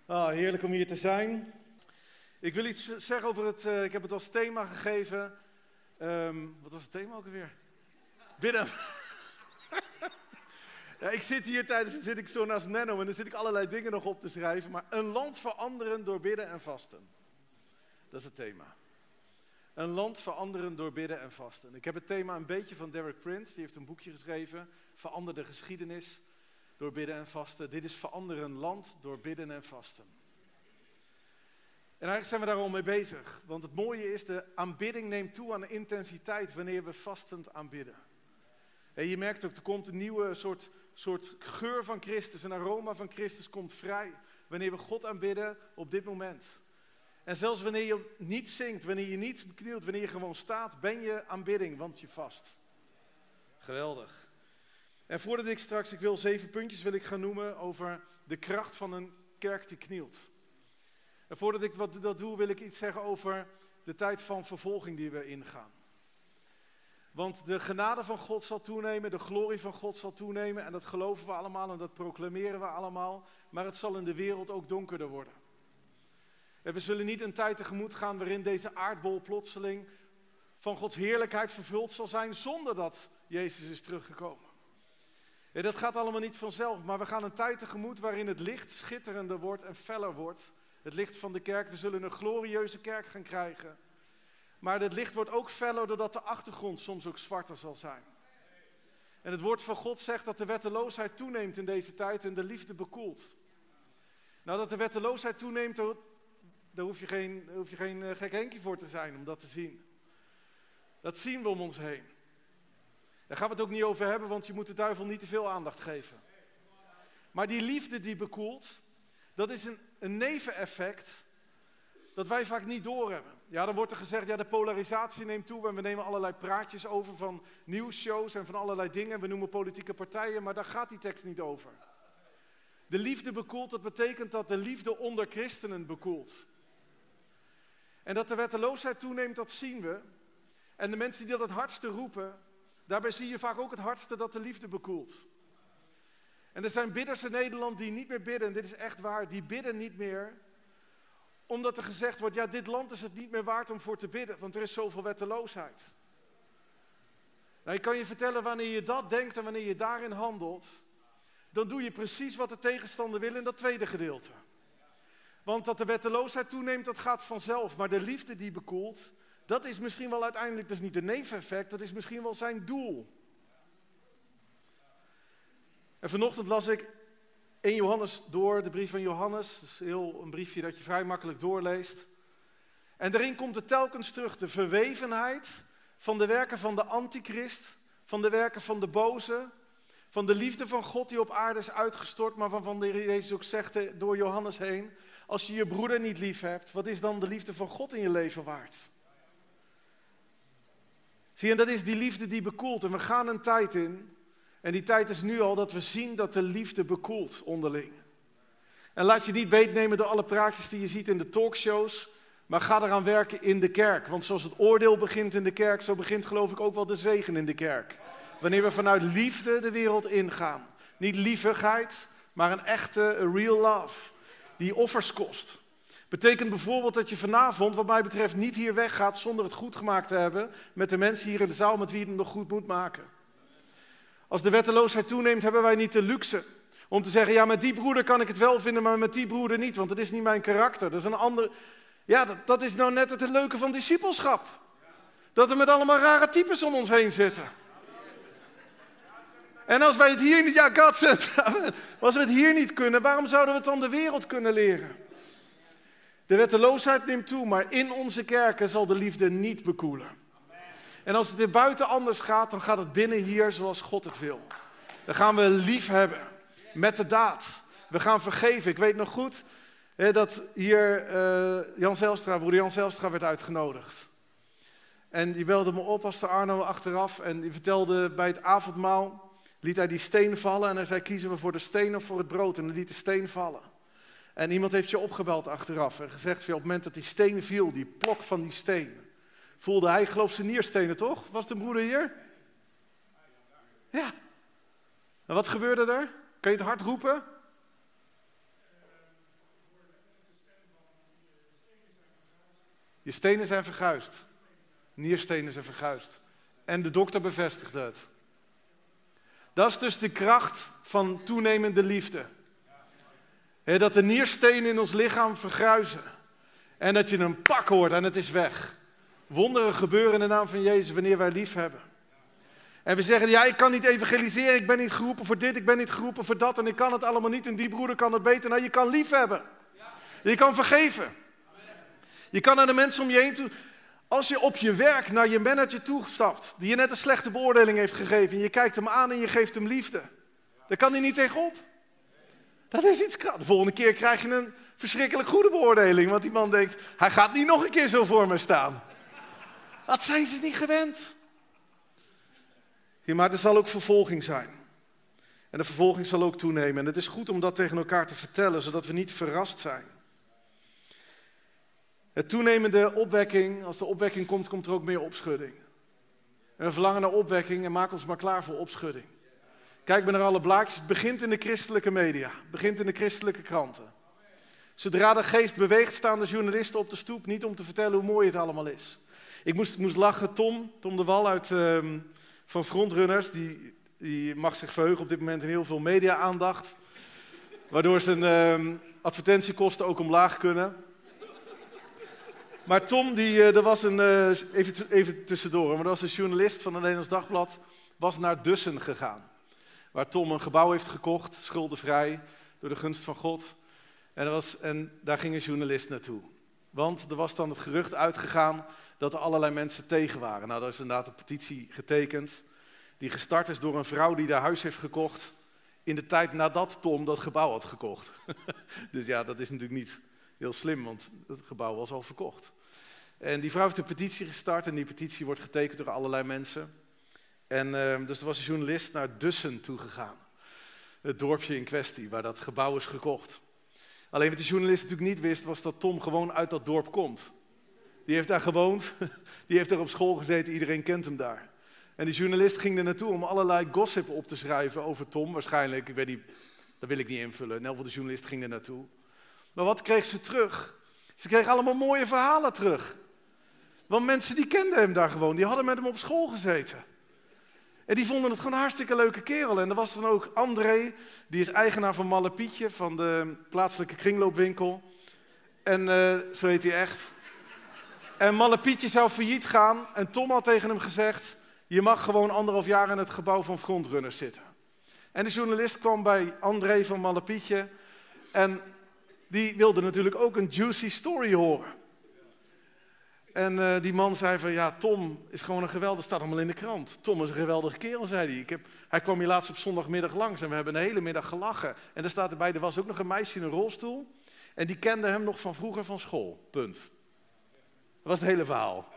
Heerlijk om hier te zijn. Ik wil iets zeggen over het, ik heb het als thema gegeven. Wat was het thema ook alweer? Bidden. Ja, ik zit hier dan zit ik zo naast Menno en dan zit ik allerlei dingen nog op te schrijven. Maar een land veranderen door bidden en vasten. Dat is het thema. Een land veranderen door bidden en vasten. Ik heb het thema een beetje van Derek Prince. Die heeft een boekje geschreven. Verander de geschiedenis door bidden en vasten. Dit is verander een land door bidden en vasten. En eigenlijk zijn we daar al mee bezig. Want het mooie is, de aanbidding neemt toe aan intensiteit wanneer we vastend aanbidden. En je merkt ook, er komt een nieuwe soort geur van Christus, een aroma van Christus komt vrij. Wanneer we God aanbidden op dit moment. En zelfs wanneer je niet zingt, wanneer je niet beknielt, wanneer je gewoon staat, ben je aanbidding, want je vast. Geweldig. En voordat ik wil 7 puntjes gaan noemen over de kracht van een kerk die knielt. En voordat ik dat doe, wil ik iets zeggen over de tijd van vervolging die we ingaan. Want de genade van God zal toenemen, de glorie van God zal toenemen. En dat geloven we allemaal en dat proclameren we allemaal. Maar het zal in de wereld ook donkerder worden. En we zullen niet een tijd tegemoet gaan waarin deze aardbol plotseling van Gods heerlijkheid vervuld zal zijn zonder dat Jezus is teruggekomen. En dat gaat allemaal niet vanzelf, maar we gaan een tijd tegemoet waarin het licht schitterender wordt en feller wordt. Het licht van de kerk, we zullen een glorieuze kerk gaan krijgen. Maar het licht wordt ook feller doordat de achtergrond soms ook zwarter zal zijn. En het woord van God zegt dat de wetteloosheid toeneemt in deze tijd en de liefde bekoelt. Nou, dat de wetteloosheid toeneemt, daar hoef je geen gek Henkie voor te zijn om dat te zien. Dat zien we om ons heen. Daar gaan we het ook niet over hebben, want je moet de duivel niet te veel aandacht geven. Maar die liefde die bekoelt, dat is een neveneffect dat wij vaak niet doorhebben. Ja, dan wordt er gezegd, ja, de polarisatie neemt toe en we nemen allerlei praatjes over van nieuwsshows en van allerlei dingen. We noemen politieke partijen, maar daar gaat die tekst niet over. De liefde bekoelt, dat betekent dat de liefde onder christenen bekoelt. En dat de wetteloosheid toeneemt, dat zien we. En de mensen die dat het hardste roepen, daarbij zie je vaak ook het hardste dat de liefde bekoelt. En er zijn bidders in Nederland die niet meer bidden, en dit is echt waar, die bidden niet meer. Omdat er gezegd wordt, ja, dit land is het niet meer waard om voor te bidden, want er is zoveel wetteloosheid. Nou, ik kan je vertellen, wanneer je dat denkt en wanneer je daarin handelt, dan doe je precies wat de tegenstander wil in dat tweede gedeelte. Want dat de wetteloosheid toeneemt, dat gaat vanzelf. Maar de liefde die bekoelt, dat is misschien wel uiteindelijk, dat is niet een neveneffect, dat is misschien wel zijn doel. En vanochtend las ik 1 Johannes door, de brief van Johannes. Dat is een briefje dat je vrij makkelijk doorleest. En daarin komt het telkens terug, de verwevenheid van de werken van de antichrist, van de werken van de boze, van de liefde van God die op aarde is uitgestort, maar waarvan de Heer Jezus ook zegt door Johannes heen, als je je broeder niet lief hebt, wat is dan de liefde van God in je leven waard? Zie je, en dat is die liefde die bekoelt. En we gaan een tijd in, en die tijd is nu al, dat we zien dat de liefde bekoelt onderling. En laat je niet beetnemen door alle praatjes die je ziet in de talkshows, maar ga eraan werken in de kerk. Want zoals het oordeel begint in de kerk, zo begint geloof ik ook wel de zegen in de kerk. Wanneer we vanuit liefde de wereld ingaan. Niet lievigheid, maar een echte real love. Die offers kost. Betekent bijvoorbeeld dat je vanavond, wat mij betreft, niet hier weggaat zonder het goed gemaakt te hebben met de mensen hier in de zaal met wie je het nog goed moet maken. Als de wetteloosheid toeneemt, hebben wij niet de luxe om te zeggen, ja, met die broeder kan ik het wel vinden, maar met die broeder niet, want dat is niet mijn karakter. Dat is een ander. Ja, dat is nou net het leuke van discipelschap. Dat we met allemaal rare types om ons heen zitten. En als wij het hier niet, als we het hier niet kunnen, waarom zouden we het dan de wereld kunnen leren? De wetteloosheid neemt toe, maar in onze kerken zal de liefde niet bekoelen. En als het er buiten anders gaat, dan gaat het binnen hier zoals God het wil. Dan gaan we lief hebben, met de daad. We gaan vergeven. Ik weet nog goed dat hier broeder Jan Zijlstra werd uitgenodigd. En die belde me op, pastor Arno, achteraf. En die vertelde bij het avondmaal, liet hij die steen vallen. En hij zei, kiezen we voor de steen of voor het brood? En hij liet de steen vallen. En iemand heeft je opgebeld achteraf en gezegd, op het moment dat die steen viel, die plok van die steen, voelde hij, geloof zijn nierstenen toch? Was het een broeder hier? Ja. En wat gebeurde er? Kan je het hard roepen? Je stenen zijn verguisd. Nierstenen zijn verguisd. En de dokter bevestigde het. Dat is dus de kracht van toenemende liefde. Dat de nierstenen in ons lichaam vergruizen. En dat je een pak hoort en het is weg. Wonderen gebeuren in de naam van Jezus wanneer wij lief hebben. En we zeggen, ja, ik kan niet evangeliseren, ik ben niet geroepen voor dit, ik ben niet geroepen voor dat en ik kan het allemaal niet en die broeder kan het beter. Nou, je kan lief hebben. Je kan vergeven. Je kan naar de mensen om je heen toe. Als je op je werk naar je manager toestapt, die je net een slechte beoordeling heeft gegeven, en je kijkt hem aan en je geeft hem liefde, dan kan hij niet tegenop. Dat is iets krachtigs. De volgende keer krijg je een verschrikkelijk goede beoordeling, want die man denkt, hij gaat niet nog een keer zo voor me staan. Dat zijn ze niet gewend. Ja, maar er zal ook vervolging zijn. En de vervolging zal ook toenemen. En het is goed om dat tegen elkaar te vertellen, zodat we niet verrast zijn. Het toenemende opwekking, als de opwekking komt, komt er ook meer opschudding. En we verlangen naar opwekking en maak ons maar klaar voor opschudding. Kijk maar naar alle blaadjes. Het begint in de christelijke media. Het begint in de christelijke kranten. Zodra de geest beweegt, staan de journalisten op de stoep. Niet om te vertellen hoe mooi het allemaal is. Ik moest lachen. Tom de Wal van Frontrunners. Die mag zich verheugen op dit moment in heel veel media-aandacht. Waardoor zijn advertentiekosten ook omlaag kunnen. Maar Tom, er was even tussendoor, maar er was een journalist van het Nederlands Dagblad, was naar Dussen gegaan. Waar Tom een gebouw heeft gekocht, schuldenvrij, door de gunst van God. En daar ging een journalist naartoe. Want er was dan het gerucht uitgegaan dat er allerlei mensen tegen waren. Nou, daar is inderdaad een petitie getekend, die gestart is door een vrouw die daar huis heeft gekocht in de tijd nadat Tom dat gebouw had gekocht. Dus ja, dat is natuurlijk niet heel slim, want het gebouw was al verkocht. En die vrouw heeft een petitie gestart en die petitie wordt getekend door allerlei mensen. En dus er was een journalist naar Dussen toegegaan. Het dorpje in kwestie, waar dat gebouw is gekocht. Alleen wat de journalist natuurlijk niet wist, was dat Tom gewoon uit dat dorp komt. Die heeft daar gewoond, die heeft daar op school gezeten, iedereen kent hem daar. En die journalist ging er naartoe om allerlei gossip op te schrijven over Tom. Waarschijnlijk, ik weet niet, dat wil ik niet invullen. In elk geval de journalist ging er naartoe. Maar wat kreeg ze terug? Ze kreeg allemaal mooie verhalen terug. Want mensen die kenden hem daar gewoon, die hadden met hem op school gezeten. En die vonden het gewoon een hartstikke leuke kerel. En er was dan ook André, die is eigenaar van Malle Pietje, van de plaatselijke kringloopwinkel. En zo heet hij echt. En Malle Pietje zou failliet gaan en Tom had tegen hem gezegd, je mag gewoon 1,5 jaar in het gebouw van Frontrunners zitten. En de journalist kwam bij André van Malle Pietje en die wilde natuurlijk ook een juicy story horen. En die man zei van, ja, Tom is gewoon een geweldig, staat allemaal in de krant. Tom is een geweldige kerel, zei hij. Hij kwam hier laatst op zondagmiddag langs en we hebben een hele middag gelachen. En er staat erbij, er was ook nog een meisje in een rolstoel. En die kende hem nog van vroeger van school, punt. Dat was het hele verhaal.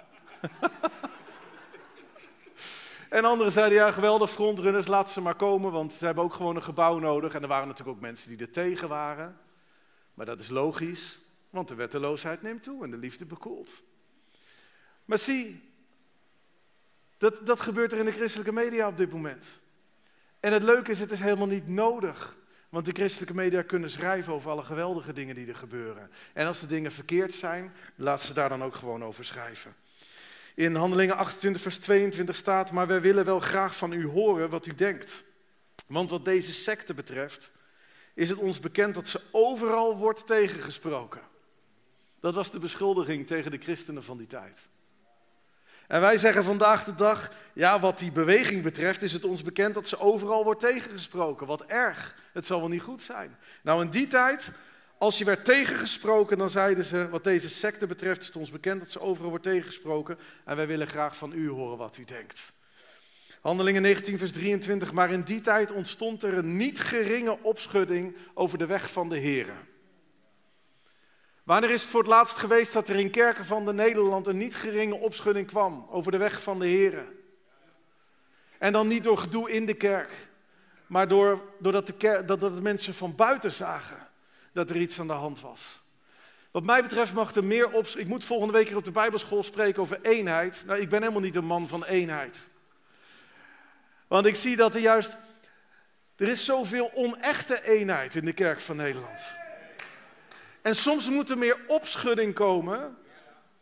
En anderen zeiden, ja, geweldig, Frontrunners, laat ze maar komen, want ze hebben ook gewoon een gebouw nodig. En er waren natuurlijk ook mensen die er tegen waren. Maar dat is logisch, want de wetteloosheid neemt toe en de liefde bekoelt. Maar zie, dat gebeurt er in de christelijke media op dit moment. En het leuke is, het is helemaal niet nodig. Want de christelijke media kunnen schrijven over alle geweldige dingen die er gebeuren. En als de dingen verkeerd zijn, laat ze daar dan ook gewoon over schrijven. In Handelingen 28 vers 22 staat, maar wij willen wel graag van u horen wat u denkt. Want wat deze secte betreft, is het ons bekend dat ze overal wordt tegengesproken. Dat was de beschuldiging tegen de christenen van die tijd. En wij zeggen vandaag de dag, ja, wat die beweging betreft is het ons bekend dat ze overal wordt tegengesproken. Wat erg, het zal wel niet goed zijn. Nou, in die tijd, als je werd tegengesproken, dan zeiden ze, wat deze secte betreft is het ons bekend dat ze overal wordt tegengesproken. En wij willen graag van u horen wat u denkt. Handelingen 19 vers 23, maar in die tijd ontstond er een niet geringe opschudding over de weg van de Here. Wanneer is het voor het laatst geweest dat er in kerken van de Nederland een niet geringe opschudding kwam over de weg van de Here? En dan niet door gedoe in de kerk, maar doordat de mensen van buiten zagen dat er iets aan de hand was. Wat mij betreft mag er meer opschudding. Ik moet volgende week hier op de Bijbelschool spreken over eenheid. Nou, ik ben helemaal niet een man van eenheid. Want ik zie dat er is zoveel onechte eenheid in de kerk van Nederland. En soms moet er meer opschudding komen,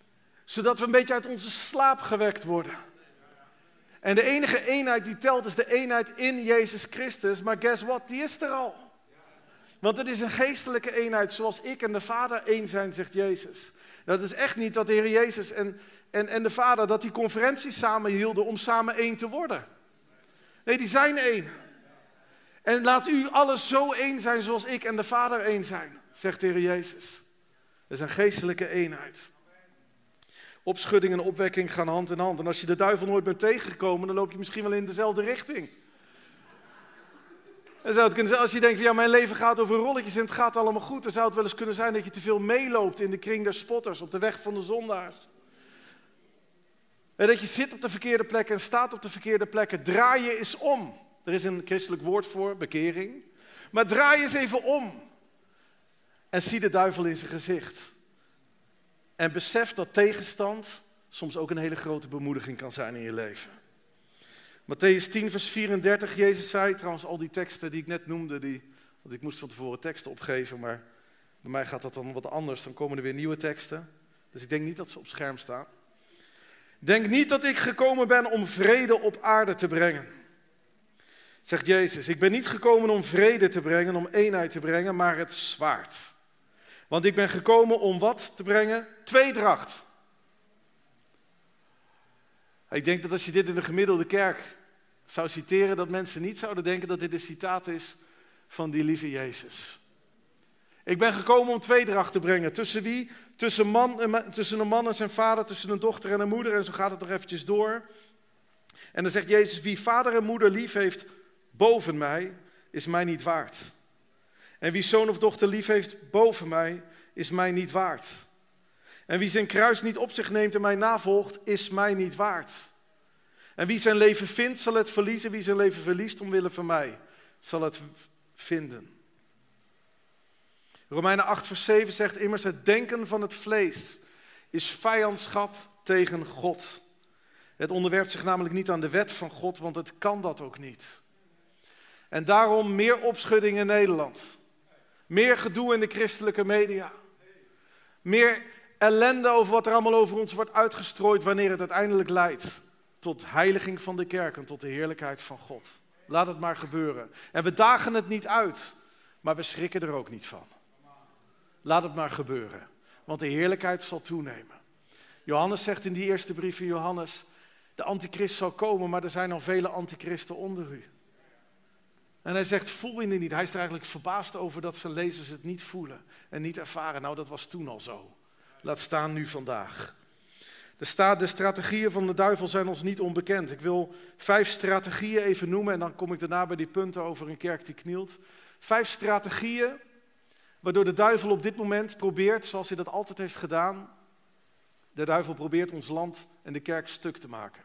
Zodat we een beetje uit onze slaap gewekt worden. En de enige eenheid die telt is de eenheid in Jezus Christus. Maar guess what, die is er al. Want het is een geestelijke eenheid zoals ik en de Vader één zijn, zegt Jezus. Dat is echt niet dat de Heer Jezus en de Vader dat die conferenties samen hielden om samen één te worden. Nee, die zijn één. En laat u alles zo één zijn zoals ik en de Vader één zijn, zegt de Heer Jezus. Dat is een geestelijke eenheid. Opschudding en opwekking gaan hand in hand. En als je de duivel nooit bent tegengekomen, dan loop je misschien wel in dezelfde richting. En zou het kunnen zijn, als je denkt van ja, mijn leven gaat over rolletjes en het gaat allemaal goed, dan zou het wel eens kunnen zijn dat je te veel meeloopt in de kring der spotters, op de weg van de zondaars. En dat je zit op de verkeerde plekken en staat op de verkeerde plekken. Draai je eens om. Er is een christelijk woord voor, bekering. Maar draai eens even om. En zie de duivel in zijn gezicht. En besef dat tegenstand soms ook een hele grote bemoediging kan zijn in je leven. Mattheüs 10 vers 34, Jezus zei, trouwens al die teksten die ik net noemde, want ik moest van tevoren teksten opgeven, maar bij mij gaat dat dan wat anders, dan komen er weer nieuwe teksten. Dus ik denk niet dat ze op scherm staan. Denk niet dat ik gekomen ben om vrede op aarde te brengen. Zegt Jezus, ik ben niet gekomen om vrede te brengen, om eenheid te brengen, maar het zwaard. Want ik ben gekomen om wat te brengen? Tweedracht. Ik denk dat als je dit in de gemiddelde kerk zou citeren, dat mensen niet zouden denken dat dit een citaat is van die lieve Jezus. Ik ben gekomen om tweedracht te brengen. Tussen wie? Tussen een man en zijn vader, tussen een dochter en een moeder. En zo gaat het nog eventjes door. En dan zegt Jezus, wie vader en moeder lief heeft boven mij, is mij niet waard. En wie zoon of dochter lief heeft boven mij, is mij niet waard. En wie zijn kruis niet op zich neemt en mij navolgt, is mij niet waard. En wie zijn leven vindt, zal het verliezen. Wie zijn leven verliest omwille van mij, zal het vinden. Romeinen 8 vers 7 zegt immers, het denken van het vlees is vijandschap tegen God. Het onderwerpt zich namelijk niet aan de wet van God, want het kan dat ook niet. En daarom meer opschudding in Nederland. Meer gedoe in de christelijke media. Meer ellende over wat er allemaal over ons wordt uitgestrooid wanneer het uiteindelijk leidt tot heiliging van de kerk en tot de heerlijkheid van God. Laat het maar gebeuren. En we dagen het niet uit, maar we schrikken er ook niet van. Laat het maar gebeuren, want de heerlijkheid zal toenemen. Johannes zegt in die eerste brief van Johannes, de antichrist zal komen, maar er zijn al vele antichristen onder u. En hij zegt, voel je het niet? Hij is er eigenlijk verbaasd over dat zijn lezers het niet voelen en niet ervaren. Nou, dat was toen al zo. Laat staan nu vandaag. De strategieën van de duivel zijn ons niet onbekend. Ik wil 5 strategieën even noemen en dan kom ik daarna bij die punten over een kerk die knielt. 5 strategieën waardoor de duivel op dit moment probeert, zoals hij dat altijd heeft gedaan, de duivel probeert ons land en de kerk stuk te maken.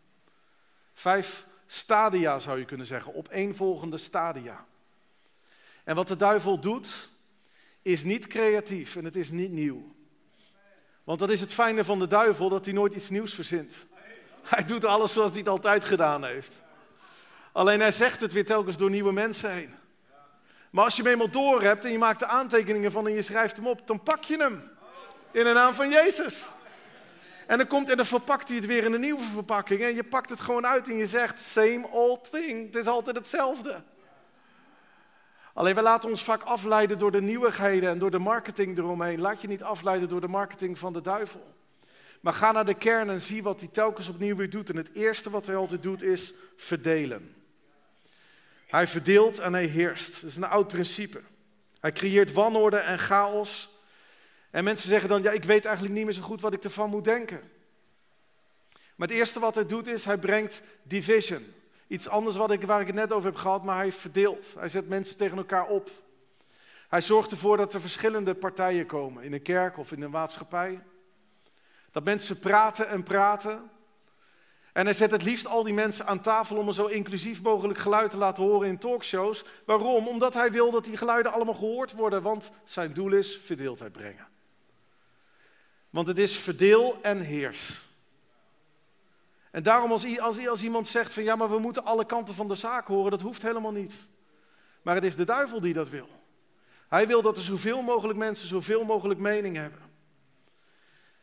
5 stadia zou je kunnen zeggen, opeenvolgende stadia. En wat de duivel doet, is niet creatief en het is niet nieuw. Want dat is het fijne van de duivel, dat hij nooit iets nieuws verzint. Hij doet alles zoals hij het altijd gedaan heeft. Alleen hij zegt het weer telkens door nieuwe mensen heen. Maar als je hem eenmaal door hebt en je maakt er aantekeningen van en je schrijft hem op, dan pak je hem. In de naam van Jezus. En dan verpakt hij het weer in een nieuwe verpakking. En je pakt het gewoon uit en je zegt, same old thing. Het is altijd hetzelfde. Alleen wij laten ons vaak afleiden door de nieuwigheden en door de marketing eromheen. Laat je niet afleiden door de marketing van de duivel. Maar ga naar de kern en zie wat hij telkens opnieuw weer doet. En het eerste wat hij altijd doet is verdelen. Hij verdeelt en hij heerst. Dat is een oud principe. Hij creëert wanorde en chaos. En mensen zeggen dan, ja, ik weet eigenlijk niet meer zo goed wat ik ervan moet denken. Maar het eerste wat hij doet is, hij brengt division. Iets anders waar ik het net over heb gehad, maar hij verdeelt. Hij zet mensen tegen elkaar op. Hij zorgt ervoor dat er verschillende partijen komen, in een kerk of in een maatschappij. Dat mensen praten en praten. En hij zet het liefst al die mensen aan tafel om een zo inclusief mogelijk geluid te laten horen in talkshows. Waarom? Omdat hij wil dat die geluiden allemaal gehoord worden, want zijn doel is verdeeldheid brengen. Want het is verdeel en heers. En daarom als iemand zegt van ja, maar we moeten alle kanten van de zaak horen, dat hoeft helemaal niet. Maar het is de duivel die dat wil. Hij wil dat er zoveel mogelijk mensen zoveel mogelijk mening hebben.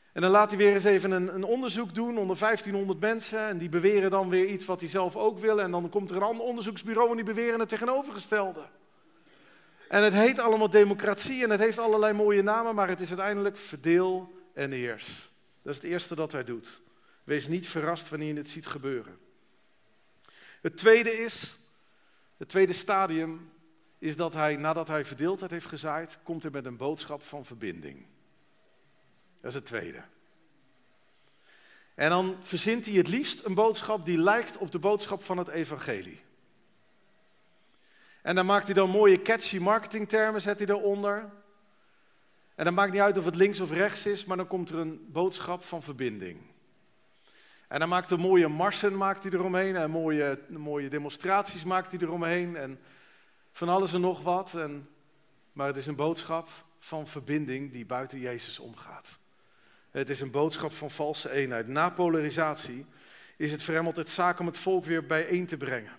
En dan laat hij weer eens even een onderzoek doen onder 1500 mensen. En die beweren dan weer iets wat hij zelf ook wil. En dan komt er een ander onderzoeksbureau en die beweren het tegenovergestelde. En het heet allemaal democratie en het heeft allerlei mooie namen, maar het is uiteindelijk verdeel en heers. Dat is het eerste dat hij doet. Wees niet verrast wanneer je het ziet gebeuren. Het tweede stadium is dat hij, nadat hij verdeeldheid heeft gezaaid, komt hij met een boodschap van verbinding. Dat is het tweede. En dan verzint hij het liefst een boodschap die lijkt op de boodschap van het evangelie. En dan maakt hij dan mooie catchy marketingtermen, zet hij eronder. En dan maakt niet uit of het links of rechts is, maar dan komt er een boodschap van verbinding. En dan maakt hij mooie marsen eromheen en mooie demonstraties maakt hij eromheen en van alles en nog wat. Maar het is een boodschap van verbinding die buiten Jezus omgaat. Het is een boodschap van valse eenheid. Na polarisatie is het voor hem altijd zaak om het volk weer bijeen te brengen.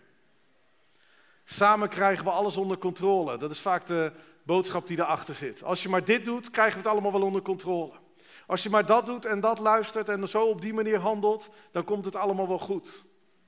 Samen krijgen we alles onder controle. Dat is vaak de boodschap die erachter zit. Als je maar dit doet, krijgen we het allemaal wel onder controle. Als je maar dat doet en dat luistert en zo op die manier handelt, dan komt het allemaal wel goed.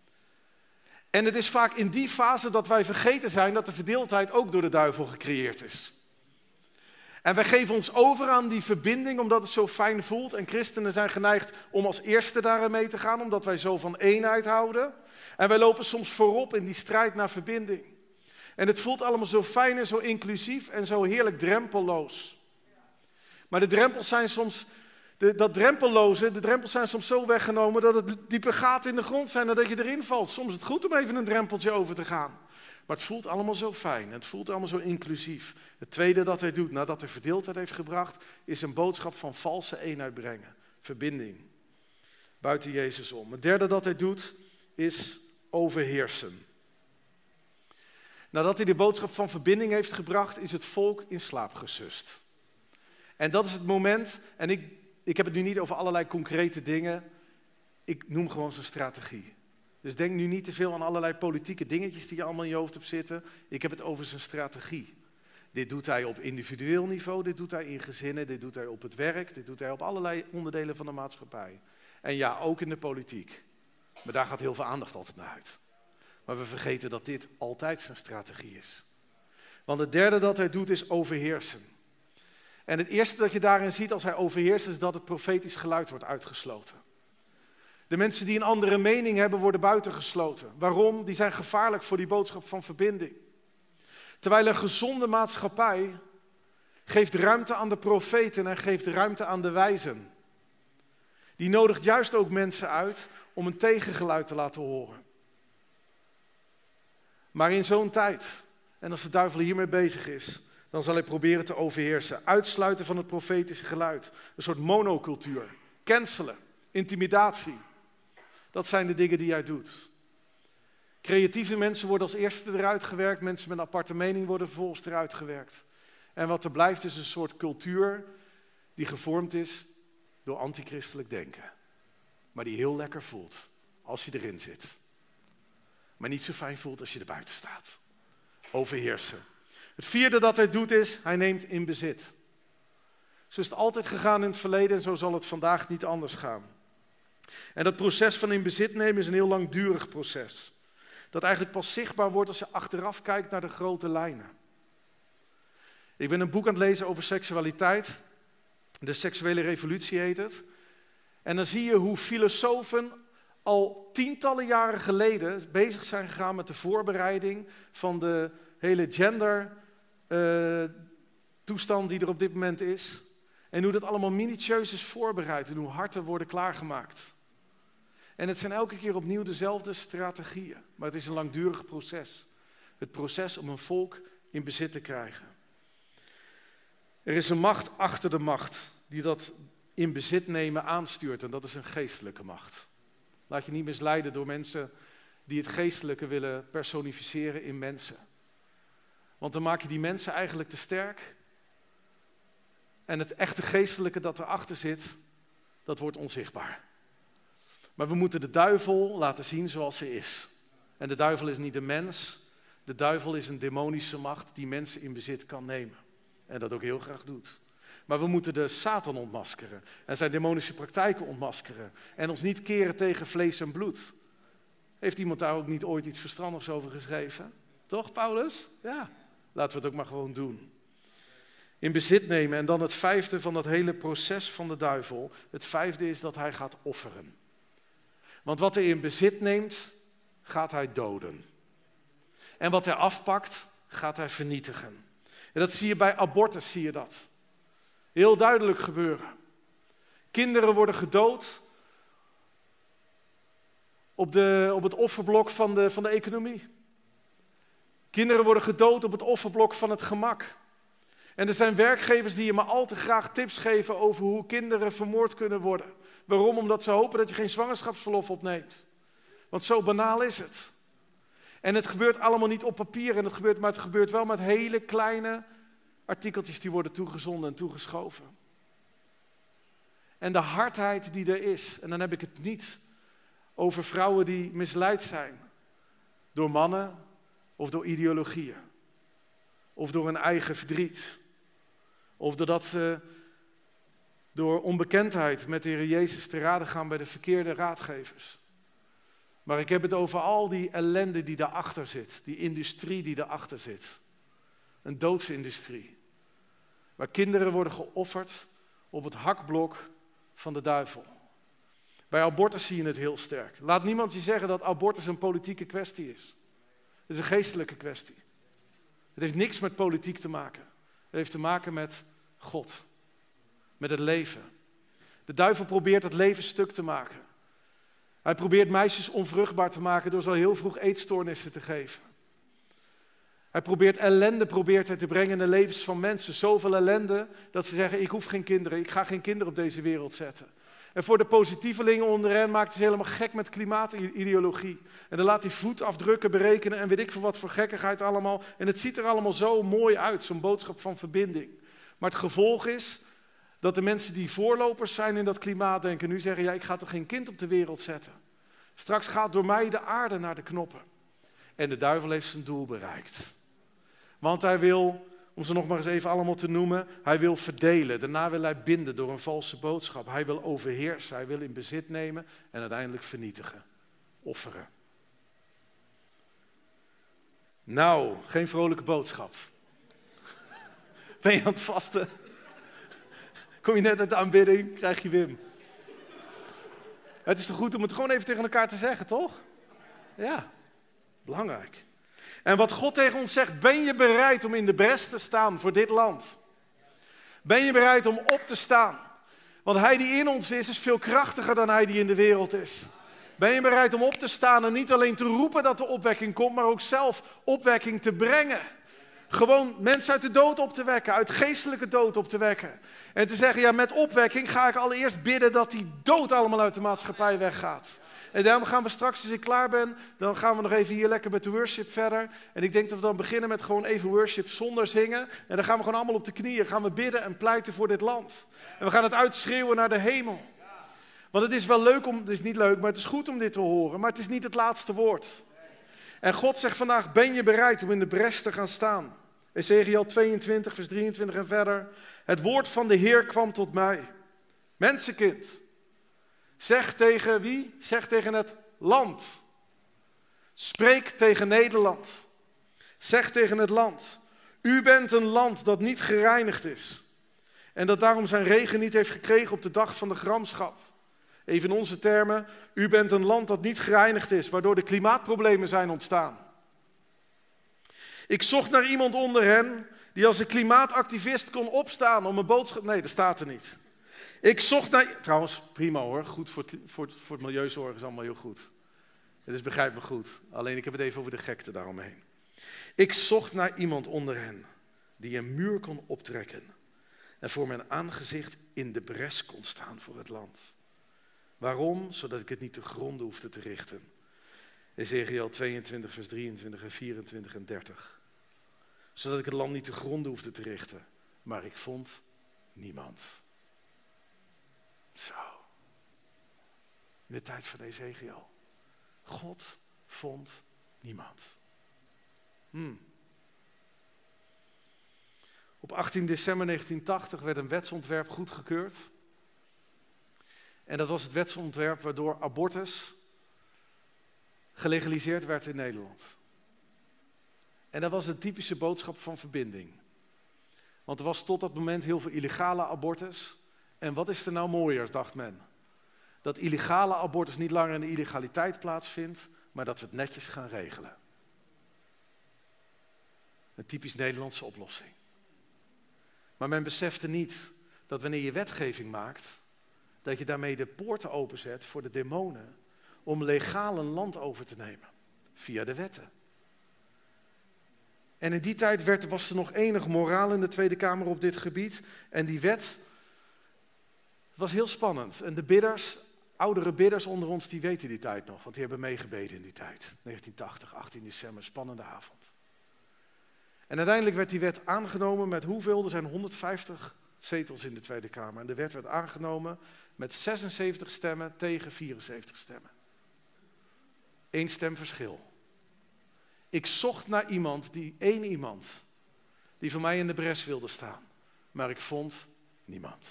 En het is vaak in die fase dat wij vergeten zijn dat de verdeeldheid ook door de duivel gecreëerd is. En wij geven ons over aan die verbinding omdat het zo fijn voelt. En christenen zijn geneigd om als eerste daarin mee te gaan, omdat wij zo van eenheid houden. En wij lopen soms voorop in die strijd naar verbinding. En het voelt allemaal zo fijn en zo inclusief en zo heerlijk drempelloos. Maar de drempels zijn soms, de drempels zijn soms zo weggenomen dat het diepe gaten in de grond zijn en dat je erin valt. Soms is het goed om even een drempeltje over te gaan. Maar het voelt allemaal zo fijn, het voelt allemaal zo inclusief. Het tweede dat hij doet, nadat hij verdeeldheid heeft gebracht, is een boodschap van valse eenheid brengen. Verbinding. Buiten Jezus om. Het derde dat hij doet, is overheersen. Nadat hij de boodschap van verbinding heeft gebracht, is het volk in slaap gesust. En dat is het moment, en ik heb het nu niet over allerlei concrete dingen, ik noem gewoon zijn strategie. Dus denk nu niet te veel aan allerlei politieke dingetjes die je allemaal in je hoofd hebt zitten. Ik heb het over zijn strategie. Dit doet hij op individueel niveau, dit doet hij in gezinnen, dit doet hij op het werk, dit doet hij op allerlei onderdelen van de maatschappij. En ja, ook in de politiek. Maar daar gaat heel veel aandacht altijd naar uit. Maar we vergeten dat dit altijd zijn strategie is. Want het derde dat hij doet is overheersen. En het eerste dat je daarin ziet als hij overheerst is dat het profetisch geluid wordt uitgesloten. De mensen die een andere mening hebben worden buitengesloten. Waarom? Die zijn gevaarlijk voor die boodschap van verbinding. Terwijl een gezonde maatschappij geeft ruimte aan de profeten en geeft ruimte aan de wijzen. Die nodigt juist ook mensen uit om een tegengeluid te laten horen. Maar in zo'n tijd, en als de duivel hiermee bezig is, dan zal hij proberen te overheersen. Uitsluiten van het profetische geluid. Een soort monocultuur. Cancelen. Intimidatie. Dat zijn de dingen die hij doet. Creatieve mensen worden als eerste eruit gewerkt. Mensen met een aparte mening worden vervolgens eruit gewerkt. En wat er blijft is een soort cultuur die gevormd is door antichristelijk denken. Maar die heel lekker voelt als je erin zit. Maar niet zo fijn voelt als je er buiten staat. Overheersen. Het vierde dat hij doet is, hij neemt in bezit. Zo is het altijd gegaan in het verleden en zo zal het vandaag niet anders gaan. En dat proces van in bezit nemen is een heel langdurig proces. Dat eigenlijk pas zichtbaar wordt als je achteraf kijkt naar de grote lijnen. Ik ben een boek aan het lezen over seksualiteit. De seksuele revolutie heet het. En dan zie je hoe filosofen al tientallen jaren geleden bezig zijn gegaan met de voorbereiding van de hele gendertoestand die er op dit moment is. En hoe dat allemaal minutieus is voorbereid en hoe harten worden klaargemaakt. En het zijn elke keer opnieuw dezelfde strategieën. Maar het is een langdurig proces. Het proces om een volk in bezit te krijgen. Er is een macht achter de macht die dat in bezit nemen aanstuurt. En dat is een geestelijke macht. Laat je niet misleiden door mensen die het geestelijke willen personificeren in mensen. Want dan maak je die mensen eigenlijk te sterk. En het echte geestelijke dat erachter zit, dat wordt onzichtbaar. Maar we moeten de duivel laten zien zoals ze is. En de duivel is niet een mens. De duivel is een demonische macht die mensen in bezit kan nemen. En dat ook heel graag doet. Maar we moeten de Satan ontmaskeren en zijn demonische praktijken ontmaskeren. En ons niet keren tegen vlees en bloed. Heeft iemand daar ook niet ooit iets verstandigs over geschreven? Toch, Paulus? Ja, laten we het ook maar gewoon doen. In bezit nemen en dan het vijfde van dat hele proces van de duivel. Het vijfde is dat hij gaat offeren. Want wat hij in bezit neemt, gaat hij doden. En wat hij afpakt, gaat hij vernietigen. En dat zie je bij abortus, zie je dat. Heel duidelijk gebeuren. Kinderen worden gedood op het offerblok van de economie. Kinderen worden gedood op het offerblok van het gemak. En er zijn werkgevers die je maar al te graag tips geven over hoe kinderen vermoord kunnen worden. Waarom? Omdat ze hopen dat je geen zwangerschapsverlof opneemt. Want zo banaal is het. En het gebeurt allemaal niet op papier, maar het gebeurt wel met hele kleine artikeltjes die worden toegezonden en toegeschoven. En de hardheid die er is, en dan heb ik het niet over vrouwen die misleid zijn door mannen of door ideologieën. Of door hun eigen verdriet. Of doordat ze door onbekendheid met de Heer Jezus te raden gaan bij de verkeerde raadgevers. Maar ik heb het over al die ellende die daarachter zit. Die industrie die daarachter zit. Een doodsindustrie. Waar kinderen worden geofferd op het hakblok van de duivel. Bij abortus zie je het heel sterk. Laat niemand je zeggen dat abortus een politieke kwestie is. Het is een geestelijke kwestie. Het heeft niks met politiek te maken. Het heeft te maken met God. Met het leven. De duivel probeert het leven stuk te maken. Hij probeert meisjes onvruchtbaar te maken door zo heel vroeg eetstoornissen te geven. Hij probeert ellende te brengen in de levens van mensen. Zoveel ellende dat ze zeggen, ik hoef geen kinderen. Ik ga geen kinderen op deze wereld zetten. En voor de positievelingen onder hen maakt hij ze helemaal gek met klimaatideologie. En dan laat hij voetafdrukken berekenen en weet ik veel wat voor gekkigheid allemaal. En het ziet er allemaal zo mooi uit, zo'n boodschap van verbinding. Maar het gevolg is dat de mensen die voorlopers zijn in dat klimaatdenken nu zeggen, ja, ik ga toch geen kind op de wereld zetten. Straks gaat door mij de aarde naar de knoppen. En de duivel heeft zijn doel bereikt. Want hij wil, om ze nog maar eens even allemaal te noemen, hij wil verdelen. Daarna wil hij binden door een valse boodschap. Hij wil overheersen, hij wil in bezit nemen en uiteindelijk vernietigen. Offeren. Nou, geen vrolijke boodschap. Ben je aan het vasten? Kom je net uit de aanbidding, krijg je Wim. Het is toch goed om het gewoon even tegen elkaar te zeggen, toch? Ja, belangrijk. En wat God tegen ons zegt, ben je bereid om in de bres te staan voor dit land? Ben je bereid om op te staan? Want hij die in ons is veel krachtiger dan hij die in de wereld is. Ben je bereid om op te staan en niet alleen te roepen dat de opwekking komt, maar ook zelf opwekking te brengen? Gewoon mensen uit de dood op te wekken, uit geestelijke dood op te wekken. En te zeggen, ja, met opwekking ga ik allereerst bidden dat die dood allemaal uit de maatschappij weggaat. En daarom gaan we straks, als ik klaar ben, dan gaan we nog even hier lekker met de worship verder. En ik denk dat we dan beginnen met gewoon even worship zonder zingen. En dan gaan we gewoon allemaal op de knieën, gaan we bidden en pleiten voor dit land. En we gaan het uitschreeuwen naar de hemel. Want het is wel leuk het is niet leuk, maar het is goed om dit te horen. Maar het is niet het laatste woord. En God zegt vandaag, ben je bereid om in de bres te gaan staan? Ezekiel 22, vers 23 en verder. Het woord van de Heer kwam tot mij. Mensenkind, zeg tegen wie? Zeg tegen het land. Spreek tegen Nederland. Zeg tegen het land. U bent een land dat niet gereinigd is. En dat daarom zijn regen niet heeft gekregen op de dag van de gramschap. Even in onze termen, u bent een land dat niet gereinigd is, waardoor de klimaatproblemen zijn ontstaan. Ik zocht naar iemand onder hen die als een klimaatactivist kon opstaan om een boodschap... Nee, dat staat er niet. Ik zocht naar... Trouwens, prima hoor, goed voor het milieuzorg is allemaal heel goed. Het is begrijpelijk goed, alleen ik heb het even over de gekte daaromheen. Ik zocht naar iemand onder hen die een muur kon optrekken en voor mijn aangezicht in de bres kon staan voor het land. Waarom? Zodat ik het niet te gronden hoefde te richten. Ezekiel 22, vers 23 en 24 en 30. Zodat ik het land niet te gronden hoefde te richten. Maar ik vond niemand. Zo. In de tijd van Ezekiel. God vond niemand. Op 18 december 1980 werd een wetsontwerp goedgekeurd. En dat was het wetsontwerp waardoor abortus gelegaliseerd werd in Nederland. En dat was een typische boodschap van verbinding. Want er was tot dat moment heel veel illegale abortus. En wat is er nou mooier, dacht men? Dat illegale abortus niet langer in de illegaliteit plaatsvindt, maar dat we het netjes gaan regelen. Een typisch Nederlandse oplossing. Maar men besefte niet dat wanneer je wetgeving maakt, dat je daarmee de poorten openzet voor de demonen om legaal een land over te nemen, via de wetten. En in die tijd was er nog enig moraal in de Tweede Kamer op dit gebied. En die wet was heel spannend. En de bidders, oudere bidders onder ons, die weten die tijd nog, want die hebben meegebeden in die tijd. 1980, 18 december, spannende avond. En uiteindelijk werd die wet aangenomen met hoeveel? Er zijn 150 zetels in de Tweede Kamer. En de wet werd aangenomen met 76 stemmen tegen 74 stemmen. 1 stem verschil. Ik zocht naar één iemand, die voor mij in de bres wilde staan. Maar ik vond niemand.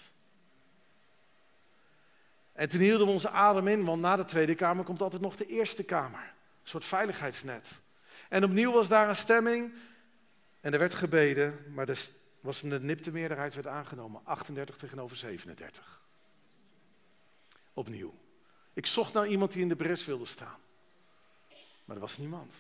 En toen hielden we onze adem in, want na de Tweede Kamer komt altijd nog de Eerste Kamer. Een soort veiligheidsnet. En opnieuw was daar een stemming en er werd gebeden, maar er was een nipte meerderheid werd aangenomen. 38 tegenover 37. Opnieuw. Ik zocht naar iemand die in de bres wilde staan. Maar er was niemand.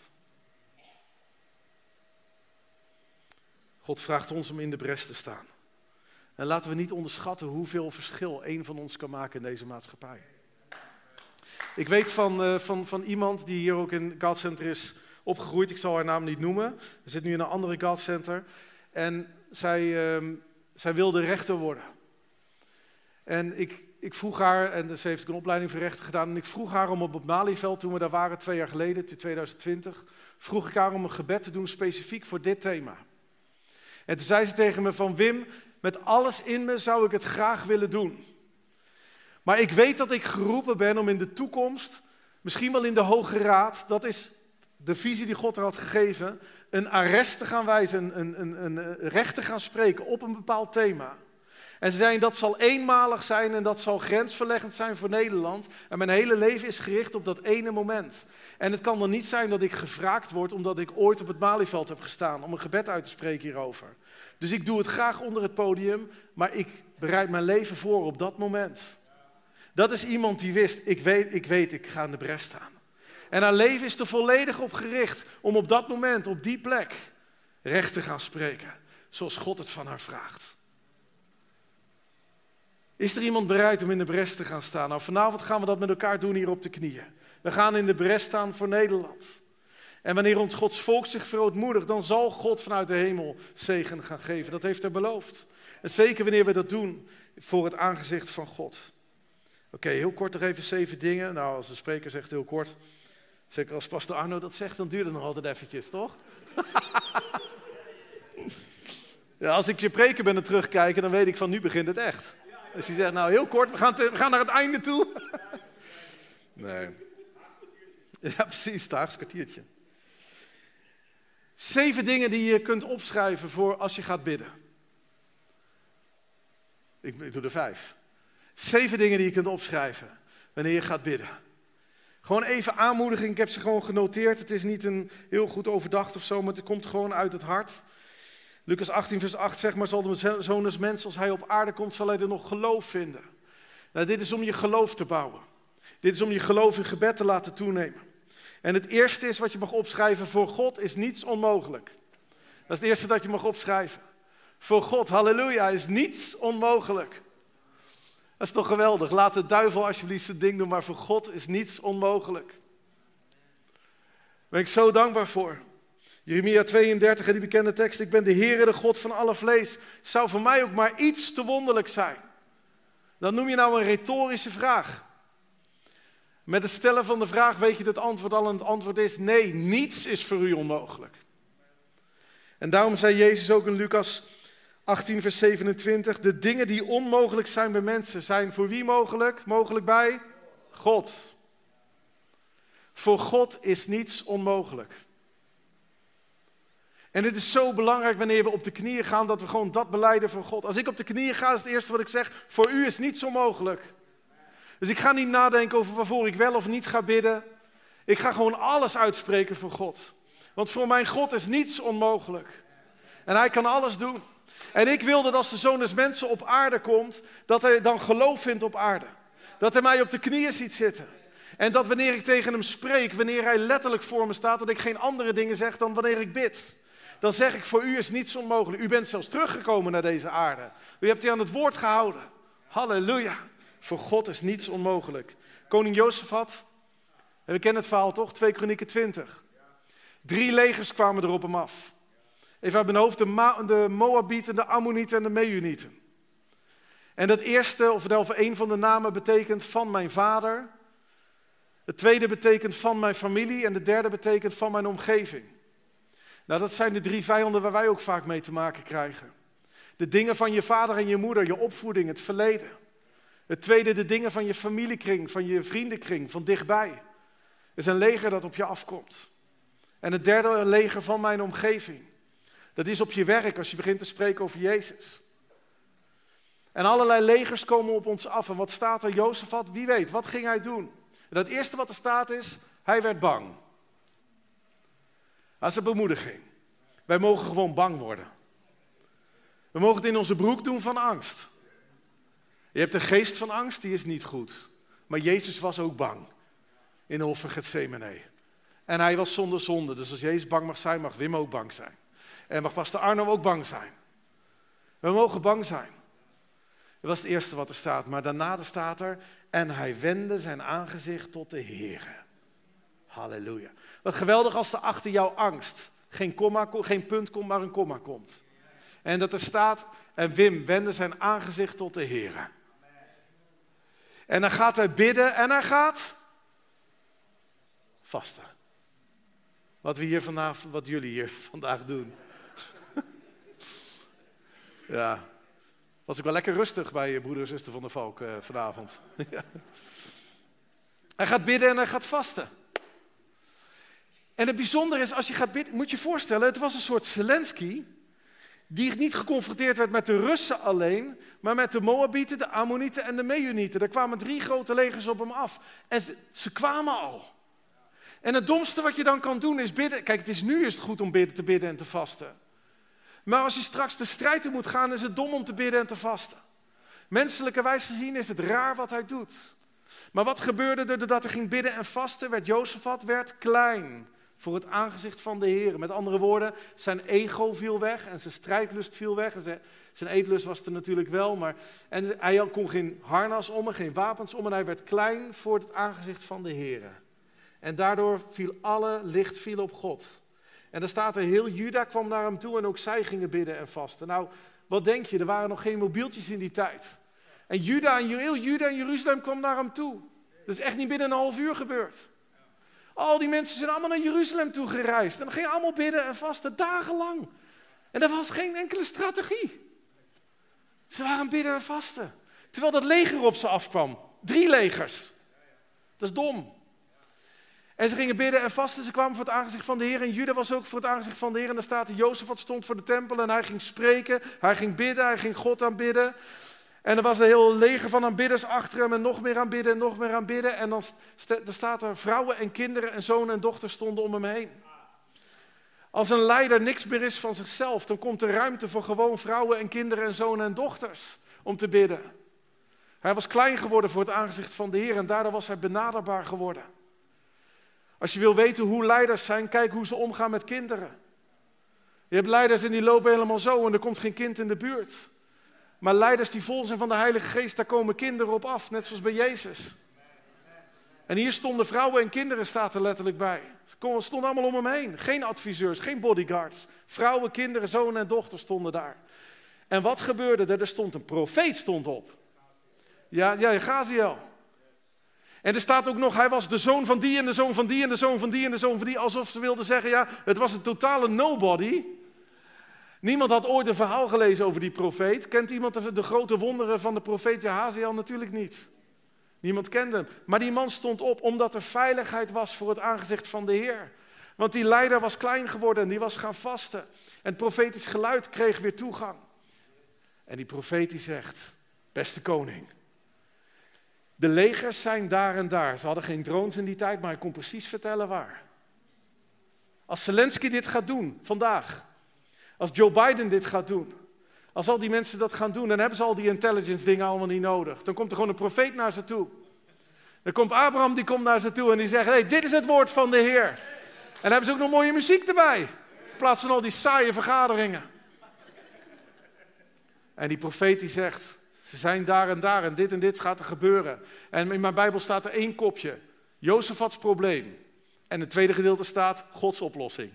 God vraagt ons om in de bres te staan. En laten we niet onderschatten hoeveel verschil één van ons kan maken in deze maatschappij. Ik weet van iemand die hier ook in God Center is opgegroeid. Ik zal haar naam niet noemen. Ze zit nu in een andere God Center. En zij wilde rechter worden. En ik vroeg haar, en ze heeft een opleiding voor rechten gedaan. En ik vroeg haar om op het Malieveld, toen we daar waren 2 jaar geleden, in 2020. Vroeg ik haar om een gebed te doen specifiek voor dit thema. En toen zei ze tegen me van Wim, met alles in me zou ik het graag willen doen. Maar ik weet dat ik geroepen ben om in de toekomst, misschien wel in de Hoge Raad, dat is de visie die God er had gegeven, een arrest te gaan wijzen, een recht te gaan spreken op een bepaald thema. En ze zeiden dat zal eenmalig zijn en dat zal grensverleggend zijn voor Nederland. En mijn hele leven is gericht op dat ene moment. En het kan dan niet zijn dat ik gevraagd word omdat ik ooit op het Malieveld heb gestaan om een gebed uit te spreken hierover. Dus ik doe het graag onder het podium, maar ik bereid mijn leven voor op dat moment. Dat is iemand die wist, ik ga in de bres staan. En haar leven is er volledig op gericht om op dat moment, op die plek, recht te gaan spreken. Zoals God het van haar vraagt. Is er iemand bereid om in de bres te gaan staan? Nou, vanavond gaan we dat met elkaar doen hier op de knieën. We gaan in de bres staan voor Nederland. En wanneer ons Gods volk zich verootmoedigt, dan zal God vanuit de hemel zegen gaan geven. Dat heeft hij beloofd. En zeker wanneer we dat doen voor het aangezicht van God. Oké, heel kort nog even 7 dingen. Nou, als de spreker zegt heel kort. Zeker als pastor Arno dat zegt, dan duurt het nog altijd eventjes, toch? Ja, als ik je preken ben en terugkijken, dan weet ik van nu begint het echt. Als je zegt, nou heel kort, we gaan naar het einde toe. Nee. Ja, precies, het Haagse kwartiertje. 7 dingen die je kunt opschrijven voor als je gaat bidden. Ik doe er 5. 7 dingen die je kunt opschrijven wanneer je gaat bidden. Gewoon even aanmoediging, ik heb ze gewoon genoteerd. Het is niet een heel goed overdacht of zo, maar het komt gewoon uit het hart. Lucas 18 vers 8 zegt, maar zal de zoon des mensen als hij op aarde komt, zal hij er nog geloof vinden. Nou, dit is om je geloof te bouwen. Dit is om je geloof in gebed te laten toenemen. En het eerste is wat je mag opschrijven, voor God is niets onmogelijk. Dat is het eerste dat je mag opschrijven. Voor God, halleluja, is niets onmogelijk. Dat is toch geweldig. Laat de duivel alsjeblieft zijn ding doen, maar voor God is niets onmogelijk. Daar ben ik zo dankbaar voor. Jeremia 32, die bekende tekst. Ik ben de Heere, de God van alle vlees. Zou voor mij ook maar iets te wonderlijk zijn. Dan noem je nou een retorische vraag. Met het stellen van de vraag weet je het antwoord al en het antwoord is nee, niets is voor u onmogelijk. En daarom zei Jezus ook in Lucas 18 vers 27, de dingen die onmogelijk zijn bij mensen zijn voor wie mogelijk? Mogelijk bij God. Voor God is niets onmogelijk. En het is zo belangrijk wanneer we op de knieën gaan, dat we gewoon dat belijden voor God. Als ik op de knieën ga, is het eerste wat ik zeg, voor u is niets onmogelijk. Dus ik ga niet nadenken over waarvoor ik wel of niet ga bidden. Ik ga gewoon alles uitspreken voor God. Want voor mijn God is niets onmogelijk. En hij kan alles doen. En ik wil dat als de Zoon des Mensen op aarde komt, dat hij dan geloof vindt op aarde. Dat hij mij op de knieën ziet zitten. En dat wanneer ik tegen hem spreek, wanneer hij letterlijk voor me staat, dat ik geen andere dingen zeg dan wanneer ik bid. Dan zeg ik, voor u is niets onmogelijk. U bent zelfs teruggekomen naar deze aarde. U hebt u aan het woord gehouden. Halleluja. Voor God is niets onmogelijk. Koning Jozefat, en we kennen het verhaal toch? 2 Kronieken 20. 3 legers kwamen er op hem af. Even uit mijn hoofd, de Moabieten, de Ammonieten en de Meunieten. En dat eerste, of een van de namen, betekent van mijn vader. Het tweede betekent van mijn familie. En de derde betekent van mijn omgeving. Nou, dat zijn de 3 vijanden waar wij ook vaak mee te maken krijgen. De dingen van je vader en je moeder, je opvoeding, het verleden. Het tweede, de dingen van je familiekring, van je vriendenkring, van dichtbij. Er is een leger dat op je afkomt. En het derde, een leger van mijn omgeving. Dat is op je werk als je begint te spreken over Jezus. En allerlei legers komen op ons af. En wat staat er? Jozefat, wie weet, wat ging hij doen? En het eerste wat er staat is, hij werd bang. Dat is een bemoediging. Wij mogen gewoon bang worden. We mogen het in onze broek doen van angst. Je hebt een geest van angst, die is niet goed. Maar Jezus was ook bang. In de hof van Getsemane. En hij was zonder zonde. Dus als Jezus bang mag zijn, mag Wim ook bang zijn. En mag pastor Arno ook bang zijn. We mogen bang zijn. Dat was het eerste wat er staat. Maar daarna staat er, en hij wendde zijn aangezicht tot de Heere. Halleluja. Wat geweldig als er achter jouw angst geen punt komt, maar een komma komt. En dat er staat, en Wim wendde zijn aangezicht tot de Heere. En dan gaat hij bidden en hij gaat vasten. Wat jullie hier vandaag doen. Ja, was ik wel lekker rustig bij je broeder en zuster van der Valk vanavond. Ja. Hij gaat bidden en hij gaat vasten. En het bijzondere is, als je gaat bidden, moet je je voorstellen, het was een soort Zelensky, die niet geconfronteerd werd met de Russen alleen, maar met de Moabieten, de Ammonieten en de Meunieten. Er kwamen 3 grote legers op hem af. En ze kwamen al. En het domste wat je dan kan doen is bidden. Kijk, nu is het goed om te bidden en te vasten. Maar als je straks de strijd in moet gaan, is het dom om te bidden en te vasten. Menselijkerwijs gezien is het raar wat hij doet. Maar wat gebeurde er doordat hij ging bidden en vasten? Jozefat werd klein voor het aangezicht van de Heer. Met andere woorden, zijn ego viel weg en zijn strijdlust viel weg. En zijn eetlust was er natuurlijk wel, en hij kon geen harnas om en geen wapens om en hij werd klein voor het aangezicht van de Heer. En daardoor viel alle licht op God. En dan staat er, heel Juda kwam naar hem toe en ook zij gingen bidden en vasten. Nou, wat denk je? Er waren nog geen mobieltjes in die tijd. En heel Juda en Jeruzalem kwam naar hem toe. Dat is echt niet binnen een half uur gebeurd. Al die mensen zijn allemaal naar Jeruzalem toe gereisd. En dan gingen allemaal bidden en vasten, dagenlang. En er was geen enkele strategie. Ze waren bidden en vasten. Terwijl dat leger op ze afkwam. 3 legers. Dat is dom. En ze gingen bidden en vasten, ze kwamen voor het aangezicht van de Heer. En Juda was ook voor het aangezicht van de Heer. En daar staat, Jozefat stond voor de tempel en hij ging spreken. Hij ging bidden, hij ging God aanbidden. En er was een heel leger van aanbidders achter hem en nog meer aanbidden en nog meer aanbidden. En dan staat er, vrouwen en kinderen en zonen en dochters stonden om hem heen. Als een leider niks meer is van zichzelf, dan komt er ruimte voor gewoon vrouwen en kinderen en zonen en dochters om te bidden. Hij was klein geworden voor het aangezicht van de Heer en daardoor was hij benaderbaar geworden. Als je wil weten hoe leiders zijn, kijk hoe ze omgaan met kinderen. Je hebt leiders en die lopen helemaal zo en er komt geen kind in de buurt. Maar leiders die vol zijn van de Heilige Geest, daar komen kinderen op af, net zoals bij Jezus. En hier stonden vrouwen en kinderen, staat er letterlijk bij. Ze stonden allemaal om hem heen. Geen adviseurs, geen bodyguards. Vrouwen, kinderen, zonen en dochters stonden daar. En wat gebeurde er? Er stond een profeet op. Ja, Gaziel. En er staat ook nog, hij was de zoon van die en de zoon van die en de zoon van die en de zoon van die. Alsof ze wilden zeggen, ja, het was een totale nobody. Niemand had ooit een verhaal gelezen over die profeet. Kent iemand de grote wonderen van de profeet Jahaziel? Natuurlijk niet. Niemand kende hem. Maar die man stond op omdat er veiligheid was voor het aangezicht van de Heer. Want die leider was klein geworden en die was gaan vasten. En het profetisch geluid kreeg weer toegang. En die profeet die zegt, beste koning, de legers zijn daar en daar. Ze hadden geen drones in die tijd, maar hij kon precies vertellen waar. Als Zelensky dit gaat doen, vandaag. Als Joe Biden dit gaat doen. Als al die mensen dat gaan doen, dan hebben ze al die intelligence dingen allemaal niet nodig. Dan komt er gewoon een profeet naar ze toe. Dan komt Abraham, die komt naar ze toe en die zegt, hey, dit is het woord van de Heer. En dan hebben ze ook nog mooie muziek erbij. In plaats van al die saaie vergaderingen. En die profeet die zegt, ze zijn daar en dit gaat er gebeuren. En in mijn Bijbel staat er 1 kopje. Jozefats probleem. En het tweede gedeelte staat Gods oplossing.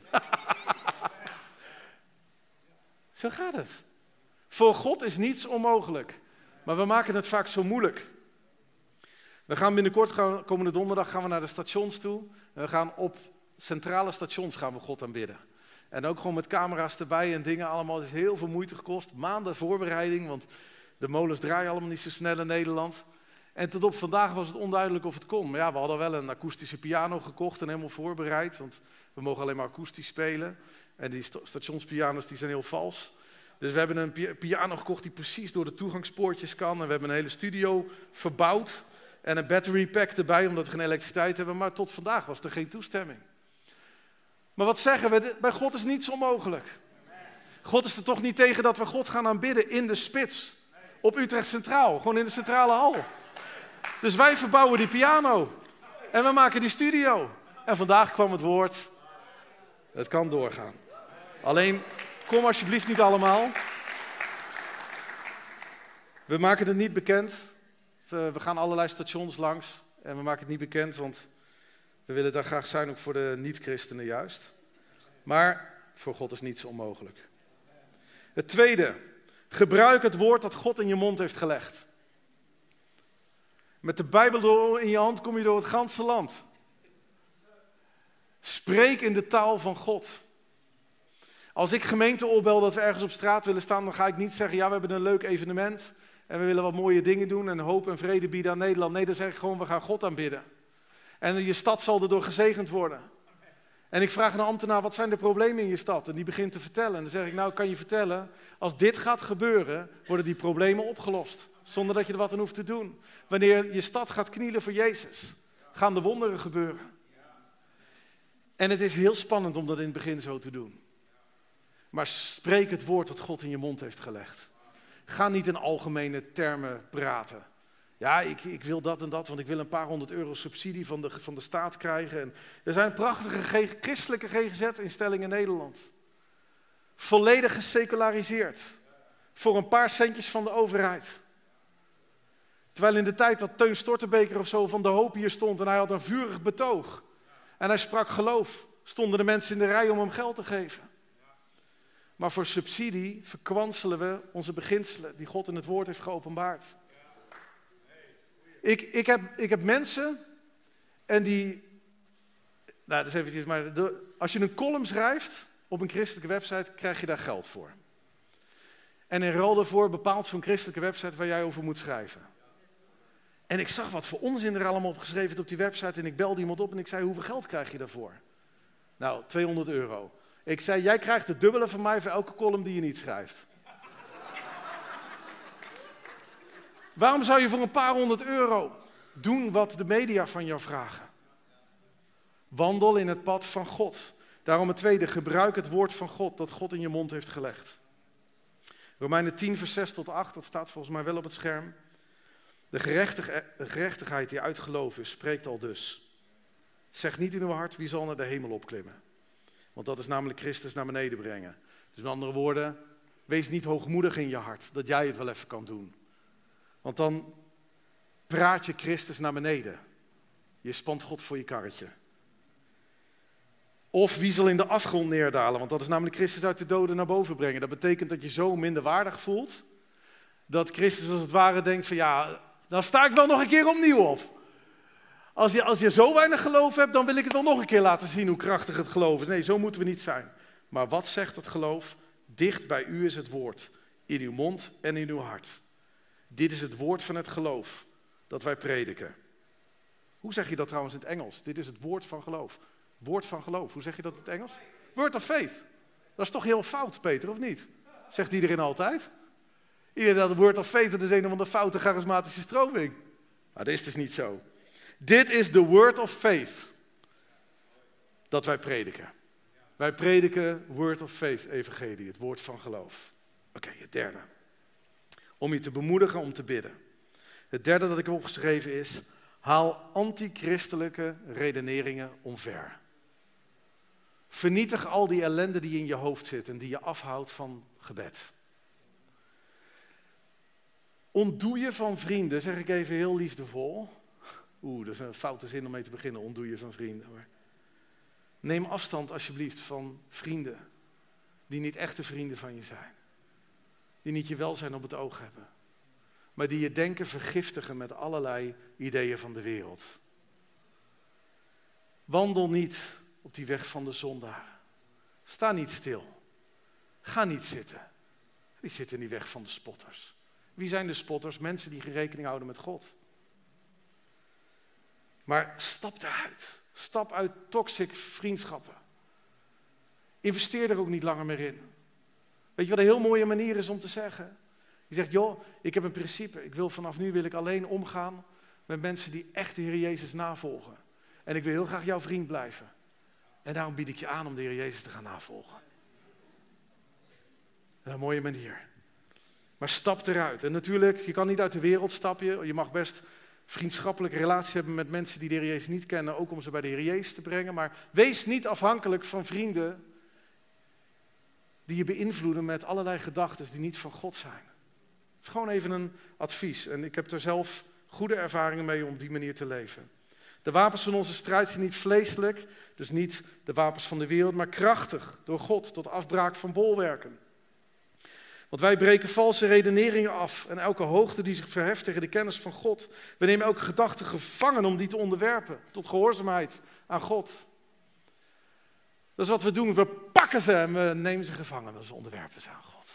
Zo gaat het. Voor God is niets onmogelijk. Maar we maken het vaak zo moeilijk. We gaan binnenkort, komende donderdag, gaan we naar de stations toe. En we gaan op centrale stations gaan we God aanbidden. En ook gewoon met camera's erbij en dingen allemaal. Het heeft heel veel moeite gekost. Maanden voorbereiding, want de molens draaien allemaal niet zo snel in Nederland. En tot op vandaag was het onduidelijk of het kon. Maar ja, we hadden wel een akoestische piano gekocht en helemaal voorbereid. Want we mogen alleen maar akoestisch spelen. En die stationspiano's die zijn heel vals. Dus we hebben een piano gekocht die precies door de toegangspoortjes kan. En we hebben een hele studio verbouwd. En een battery pack erbij, omdat we geen elektriciteit hebben. Maar tot vandaag was er geen toestemming. Maar wat zeggen we? Bij God is niets onmogelijk. God is er toch niet tegen dat we God gaan aanbidden in de spits. Op Utrecht Centraal, gewoon in de centrale hal. Dus wij verbouwen die piano. En we maken die studio. En vandaag kwam het woord. Het kan doorgaan. Alleen, kom alsjeblieft niet allemaal. We maken het niet bekend. We gaan allerlei stations langs. En we maken het niet bekend, want we willen daar graag zijn, ook voor de niet-christenen juist. Maar voor God is niets onmogelijk. Het tweede. Gebruik het woord dat God in je mond heeft gelegd. Met de Bijbel in je hand kom je door het ganse land. Spreek in de taal van God. Als ik gemeente opbel dat we ergens op straat willen staan, dan ga ik niet zeggen, ja, we hebben een leuk evenement en we willen wat mooie dingen doen en hoop en vrede bieden aan Nederland. Nee, dan zeg ik gewoon, we gaan God aanbidden. En je stad zal erdoor gezegend worden. En ik vraag een ambtenaar, wat zijn de problemen in je stad? En die begint te vertellen. En dan zeg ik, nou, kan je vertellen, als dit gaat gebeuren, worden die problemen opgelost. Zonder dat je er wat aan hoeft te doen. Wanneer je stad gaat knielen voor Jezus, gaan de wonderen gebeuren. En het is heel spannend om dat in het begin zo te doen. Maar spreek het woord dat God in je mond heeft gelegd. Ga niet in algemene termen praten. Ja, ik wil dat en dat, want ik wil een paar €100 subsidie van de staat krijgen. En er zijn prachtige christelijke GGZ-instellingen in Nederland. Volledig geseculariseerd. Voor een paar centjes van de overheid. Terwijl in de tijd dat Teun Stortenbeker of zo van de Hoop hier stond en hij had een vurig betoog. En hij sprak geloof, stonden de mensen in de rij om hem geld te geven. Maar voor subsidie verkwanselen we onze beginselen die God in het woord heeft geopenbaard. Ik heb mensen en die, nou dat is eventjes, maar als je een column schrijft op een christelijke website, krijg je daar geld voor. En in ruil daarvoor bepaalt zo'n christelijke website waar jij over moet schrijven. En ik zag wat voor onzin er allemaal op geschreven is op die website en ik belde iemand op en ik zei, hoeveel geld krijg je daarvoor? Nou, €200. Ik zei, jij krijgt het dubbele van mij voor elke column die je niet schrijft. Waarom zou je voor een paar €100 doen wat de media van jou vragen? Wandel in het pad van God. Daarom het tweede, gebruik het woord van God dat God in je mond heeft gelegd. Romeinen 10 vers 6 tot 8, dat staat volgens mij wel op het scherm. De gerechtigheid die uit geloof is, spreekt al dus. Zeg niet in uw hart, wie zal naar de hemel opklimmen? Want dat is namelijk Christus naar beneden brengen. Dus met andere woorden, wees niet hoogmoedig in je hart, dat jij het wel even kan doen. Want dan praat je Christus naar beneden. Je spant God voor je karretje. Of wie zal in de afgrond neerdalen, want dat is namelijk Christus uit de doden naar boven brengen. Dat betekent dat je zo minderwaardig voelt, dat Christus als het ware denkt van ja, dan sta ik wel nog een keer opnieuw op. Als je zo weinig geloof hebt, dan wil ik het wel nog een keer laten zien hoe krachtig het geloof is. Nee, zo moeten we niet zijn. Maar wat zegt het geloof? Dicht bij u is het woord, in uw mond en in uw hart. Dit is het woord van het geloof dat wij prediken. Hoe zeg je dat trouwens in het Engels? Dit is het woord van geloof. Woord van geloof. Hoe zeg je dat in het Engels? Word of faith. Dat is toch heel fout, Peter, of niet? Zegt iedereen altijd. Iedereen dat word of faith, dat is een van de foute charismatische stroming. Maar dat is dus niet zo. Dit is de word of faith dat wij prediken. Wij prediken word of faith evangelie, het woord van geloof. Oké, het derde. Om je te bemoedigen om te bidden. Het derde dat ik heb opgeschreven is, haal antichristelijke redeneringen omver. Vernietig al die ellende die in je hoofd zit en die je afhoudt van gebed. Ontdoe je van vrienden, zeg ik even heel liefdevol. Dat is een foute zin om mee te beginnen, ontdoe je van vrienden. Maar neem afstand alsjeblieft van vrienden die niet echte vrienden van je zijn. Die niet je welzijn op het oog hebben. Maar die je denken vergiftigen met allerlei ideeën van de wereld. Wandel niet op die weg van de zondaar. Sta niet stil. Ga niet zitten. Die zitten in die weg van de spotters. Wie zijn de spotters? Mensen die geen rekening houden met God. Maar stap eruit. Stap uit toxic vriendschappen. Investeer er ook niet langer meer in. Weet je wat een heel mooie manier is om te zeggen? Je zegt, joh, ik heb een principe. Vanaf nu wil ik alleen omgaan met mensen die echt de Heer Jezus navolgen. En ik wil heel graag jouw vriend blijven. En daarom bied ik je aan om de Heer Jezus te gaan navolgen. Dat is een mooie manier. Maar stap eruit. En natuurlijk, je kan niet uit de wereld stappen. Je mag best vriendschappelijke relaties hebben met mensen die de Heer Jezus niet kennen. Ook om ze bij de Heer Jezus te brengen. Maar wees niet afhankelijk van vrienden die je beïnvloeden met allerlei gedachten die niet van God zijn. Het is gewoon even een advies. En ik heb er zelf goede ervaringen mee om op die manier te leven. De wapens van onze strijd zijn niet vleeselijk. Dus niet de wapens van de wereld, maar krachtig door God tot afbraak van bolwerken. Want wij breken valse redeneringen af en elke hoogte die zich verheft tegen de kennis van God. We nemen elke gedachte gevangen om die te onderwerpen tot gehoorzaamheid aan God. Dat is wat we doen. We pakken ze en we nemen ze gevangen. Dus onderwerpen ze aan God.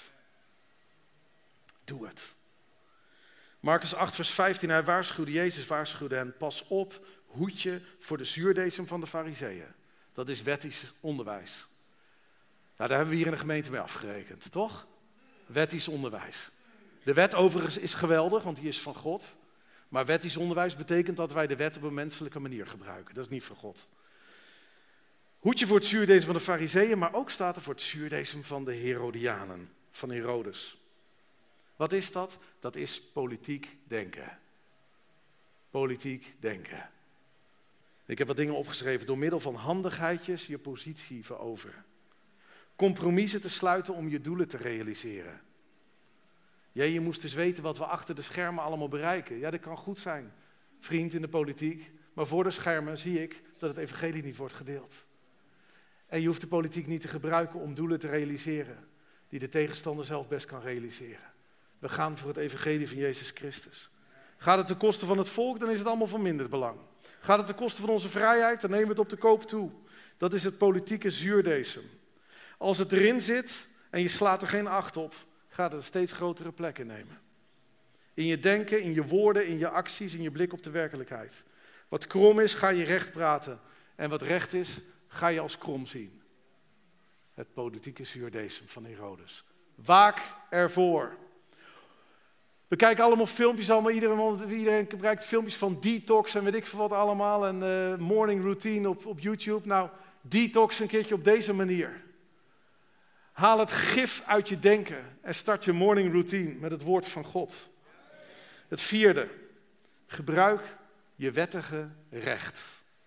Doe het. Marcus 8 vers 15, Jezus waarschuwde hen. Pas op, hoed je voor de zuurdesem van de Farizeeën. Dat is wettisch onderwijs. Nou, daar hebben we hier in de gemeente mee afgerekend, toch? Wettisch onderwijs. De wet overigens is geweldig, want die is van God. Maar wettisch onderwijs betekent dat wij de wet op een menselijke manier gebruiken. Dat is niet van God. Hoed je voor het zuurdesem van de Farizeeën, maar ook staat er voor het zuurdesem van de Herodianen, van Herodes. Wat is dat? Dat is politiek denken. Politiek denken. Ik heb wat dingen opgeschreven. Door middel van handigheidjes je positie veroveren. Compromissen te sluiten om je doelen te realiseren. Je moest dus weten wat we achter de schermen allemaal bereiken. Ja, dat kan goed zijn, vriend in de politiek. Maar voor de schermen zie ik dat het evangelie niet wordt gedeeld. En je hoeft de politiek niet te gebruiken om doelen te realiseren die de tegenstander zelf best kan realiseren. We gaan voor het evangelie van Jezus Christus. Gaat het ten koste van het volk, dan is het allemaal van minder belang. Gaat het ten koste van onze vrijheid, dan nemen we het op de koop toe. Dat is het politieke zuurdesem. Als het erin zit en je slaat er geen acht op, gaat het een steeds grotere plek innemen. In je denken, in je woorden, in je acties, in je blik op de werkelijkheid. Wat krom is, ga je recht praten. En wat recht is, ga je als krom zien. Het politieke zuurdesem van Herodes. Waak ervoor. We kijken allemaal filmpjes, iedereen gebruikt filmpjes van detox en weet ik veel wat allemaal. En morning routine op YouTube. Nou, detox een keertje op deze manier. Haal het gif uit je denken en start je morning routine met het woord van God. Het vierde, gebruik je wettige recht.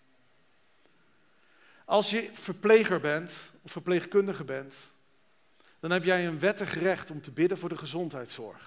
Als je verpleger bent of verpleegkundige bent, dan heb jij een wettig recht om te bidden voor de gezondheidszorg.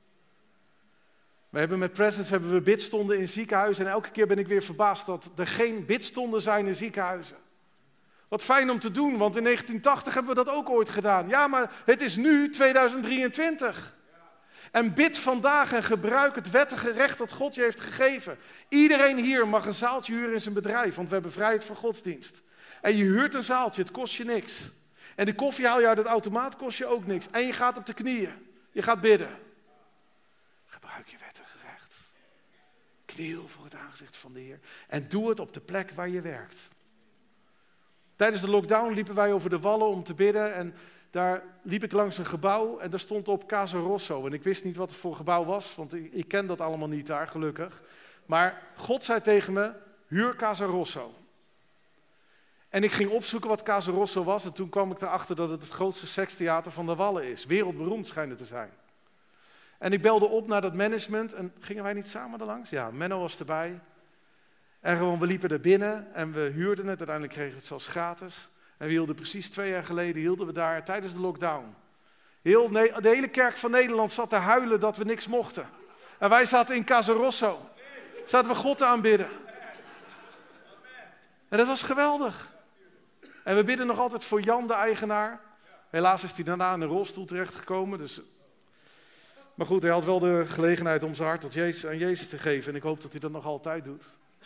Met Presence hebben we bidstonden in ziekenhuizen en elke keer ben ik weer verbaasd dat er geen bidstonden zijn in ziekenhuizen. Wat fijn om te doen, want in 1980 hebben we dat ook ooit gedaan. Ja, maar het is nu 2023. En bid vandaag en gebruik het wettige recht dat God je heeft gegeven. Iedereen hier mag een zaaltje huren in zijn bedrijf, want we hebben vrijheid van godsdienst. En je huurt een zaaltje, het kost je niks. En de koffie haal je uit het automaat, kost je ook niks. En je gaat op de knieën, je gaat bidden. Gebruik je wettige recht. Kniel voor het aangezicht van de Heer. En doe het op de plek waar je werkt. Tijdens de lockdown liepen wij over de wallen om te bidden en daar liep ik langs een gebouw en daar stond op Casa Rosso. En ik wist niet wat het voor gebouw was, want ik ken dat allemaal niet daar, gelukkig. Maar God zei tegen me, huur Casa Rosso. En ik ging opzoeken wat Casa Rosso was en toen kwam ik erachter dat het grootste sekstheater van de Wallen is. Wereldberoemd schijnt het te zijn. En ik belde op naar dat management en gingen wij niet samen er langs? Ja, Menno was erbij. En gewoon, we liepen er binnen en we huurden het. Uiteindelijk kregen we het zelfs gratis. En we hielden precies 2 jaar geleden hielden we daar tijdens de lockdown. De hele kerk van Nederland zat te huilen dat we niks mochten. En wij zaten in Casa Rosso. Zaten we God te aanbidden. En dat was geweldig. En we bidden nog altijd voor Jan, de eigenaar. Helaas is hij daarna in een rolstoel terechtgekomen. Dus... Maar goed, hij had wel de gelegenheid om zijn hart aan Jezus te geven. En ik hoop dat hij dat nog altijd doet.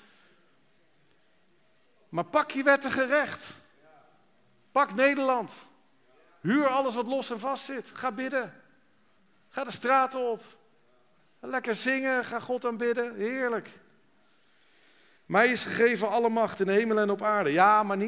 Maar pak je wettige recht. Pak Nederland. Huur alles wat los en vast zit. Ga bidden. Ga de straten op. Lekker zingen. Ga God aanbidden. Heerlijk. Mij is gegeven alle macht in de hemel en op aarde. Ja, maar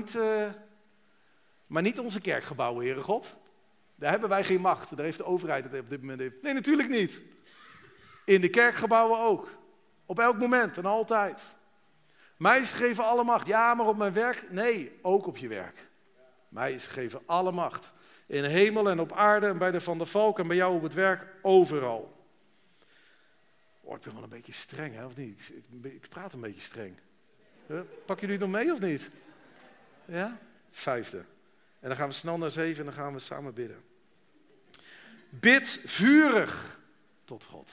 niet onze kerkgebouwen, Heere God. Daar hebben wij geen macht. Daar heeft de overheid het op dit moment. Nee, natuurlijk niet. In de kerkgebouwen ook. Op elk moment en altijd. Mij is gegeven alle macht. Ja, maar op mijn werk? Nee, ook op je werk. Mij is gegeven alle macht. In de hemel en op aarde en bij de Van der Valk en bij jou op het werk, overal. Oh, ik ben wel een beetje streng, hè, of niet? Ik praat een beetje streng. Pakken jullie het nog mee of niet? Ja? 5e. En dan gaan we snel naar 7 en dan gaan we samen bidden. Bid vurig tot God.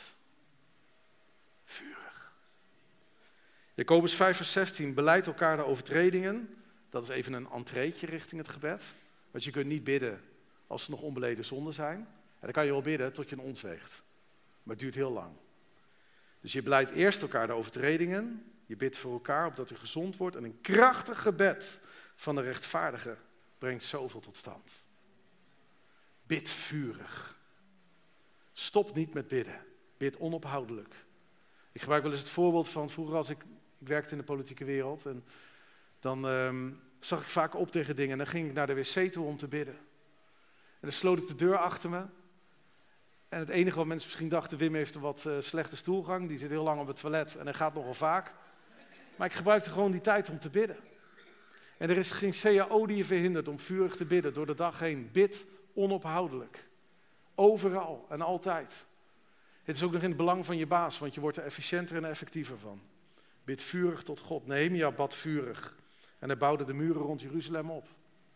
Vurig. Jacobus 5 vers 16. Belijd elkaar de overtredingen. Dat is even een entreetje richting het gebed. Want je kunt niet bidden als er nog onbeleden zonden zijn. En dan kan je wel bidden tot je een ons weegt. Maar het duurt heel lang. Dus je beleidt eerst elkaar de overtredingen. Je bidt voor elkaar opdat u gezond wordt. En een krachtig gebed van de rechtvaardige brengt zoveel tot stand. Bid vurig. Stop niet met bidden. Bid onophoudelijk. Ik gebruik wel eens het voorbeeld van vroeger als ik werkte in de politieke wereld. En dan zag ik vaak op tegen dingen en dan ging ik naar de wc toe om te bidden. En dan sloot ik de deur achter me. En het enige wat mensen misschien dachten, Wim heeft een wat slechte stoelgang. Die zit heel lang op het toilet en hij gaat nogal vaak. Maar ik gebruikte gewoon die tijd om te bidden. En er is geen CAO die je verhindert om vurig te bidden door de dag heen. Bid onophoudelijk. Overal en altijd. Het is ook nog in het belang van je baas, want je wordt er efficiënter en effectiever van. Bid vurig tot God. Nehemia bad vurig. En hij bouwde de muren rond Jeruzalem op.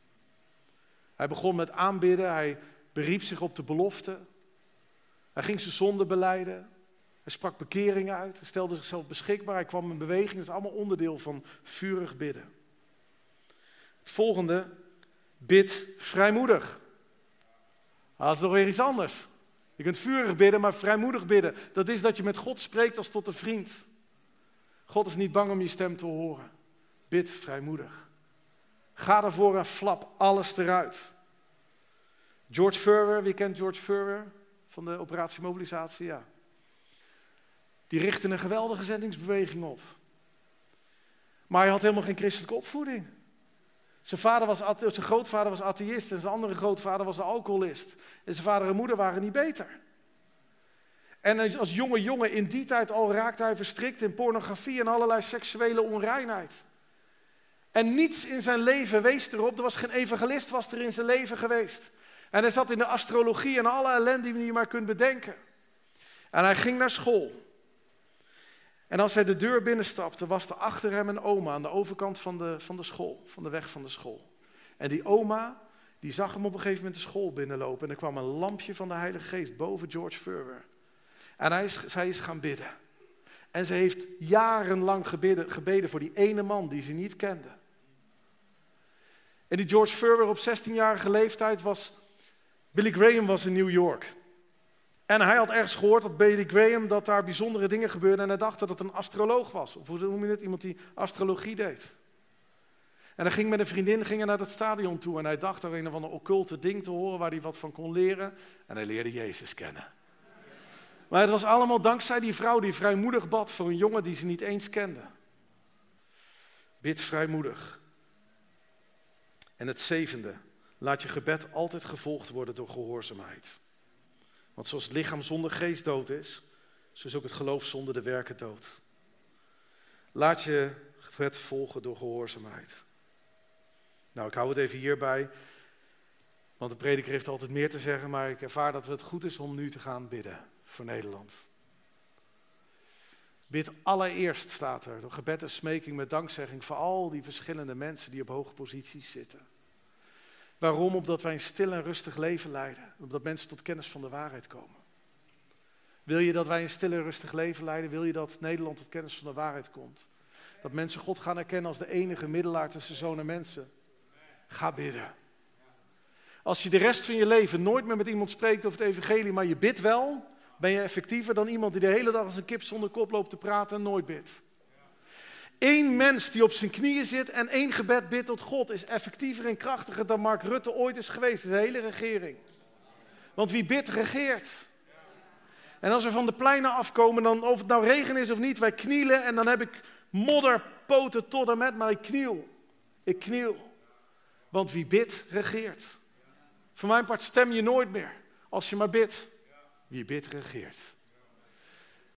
Hij begon met aanbidden. Hij beriep zich op de belofte. Hij ging zijn zonde belijden. Hij sprak bekeringen uit. Hij stelde zichzelf beschikbaar. Hij kwam in beweging. Dat is allemaal onderdeel van vurig bidden. Het volgende. Bid vrijmoedig. Dat is nog weer iets anders. Je kunt vurig bidden, maar vrijmoedig bidden. Dat is dat je met God spreekt als tot een vriend. God is niet bang om je stem te horen. Bid vrijmoedig. Ga ervoor en flap alles eruit. George Verwer, wie kent George Verwer van de operatie Mobilisatie? Ja. Die richtte een geweldige zendingsbeweging op. Maar hij had helemaal geen christelijke opvoeding. Zijn grootvader was atheïst en zijn andere grootvader was een alcoholist. En zijn vader en moeder waren niet beter. En als jonge jongen in die tijd al raakte hij verstrikt in pornografie en allerlei seksuele onreinheid. En niets in zijn leven wees erop. Er was geen evangelist was er in zijn leven geweest. En hij zat in de astrologie en alle ellende die je maar kunt bedenken. En hij ging naar school. En als hij de deur binnenstapte, was er achter hem een oma aan de overkant van de school, van de weg van de school. En die oma, die zag hem op een gegeven moment de school binnenlopen. En er kwam een lampje van de Heilige Geest boven George Verwer. En zij is gaan bidden. En ze heeft jarenlang gebeden voor die ene man die ze niet kende. En die George Verwer op 16-jarige leeftijd Billy Graham was in New York. En hij had ergens gehoord dat Billy Graham, dat daar bijzondere dingen gebeurden. En hij dacht dat het een astroloog was. Of hoe noem je het? Iemand die astrologie deed. En hij ging met een vriendin naar dat stadion toe. En hij dacht er een of ander occulte ding te horen waar hij wat van kon leren. En hij leerde Jezus kennen. Maar het was allemaal dankzij die vrouw die vrijmoedig bad voor een jongen die ze niet eens kende. Bid vrijmoedig. En het zevende, laat je gebed altijd gevolgd worden door gehoorzaamheid. Want zoals het lichaam zonder geest dood is, zo is ook het geloof zonder de werken dood. Laat je gebed volgen door gehoorzaamheid. Nou, ik hou het even hierbij, want de prediker heeft altijd meer te zeggen, maar ik ervaar dat het goed is om nu te gaan bidden voor Nederland. Bid allereerst, staat er, door gebed en smeking met dankzegging voor al die verschillende mensen die op hoge posities zitten. Waarom? Omdat wij een stil en rustig leven leiden. Omdat mensen tot kennis van de waarheid komen. Wil je dat wij een stil en rustig leven leiden? Wil je dat Nederland tot kennis van de waarheid komt? Dat mensen God gaan erkennen als de enige middelaar tussen zoon en mensen? Ga bidden. Als je de rest van je leven nooit meer met iemand spreekt over het evangelie, maar je bidt wel, ben je effectiever dan iemand die de hele dag als een kip zonder kop loopt te praten en nooit bidt. Eén mens die op zijn knieën zit en één gebed bidt tot God is effectiever en krachtiger dan Mark Rutte ooit is geweest. Dat is de hele regering. Want wie bidt, regeert. En als we van de pleinen afkomen, dan of het nou regen is of niet, wij knielen en dan heb ik modderpoten tot en met, maar ik kniel. Ik kniel. Want wie bidt, regeert. Voor mijn part stem je nooit meer als je maar bidt. Wie bidt, regeert.